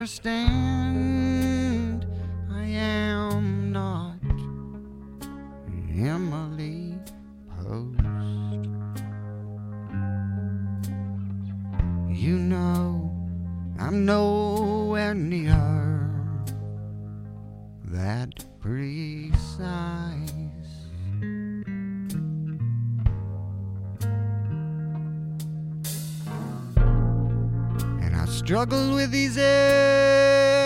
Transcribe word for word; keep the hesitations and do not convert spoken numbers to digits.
understand. I am not Emily Post. You know I'm nowhere near that precise. And I struggle with these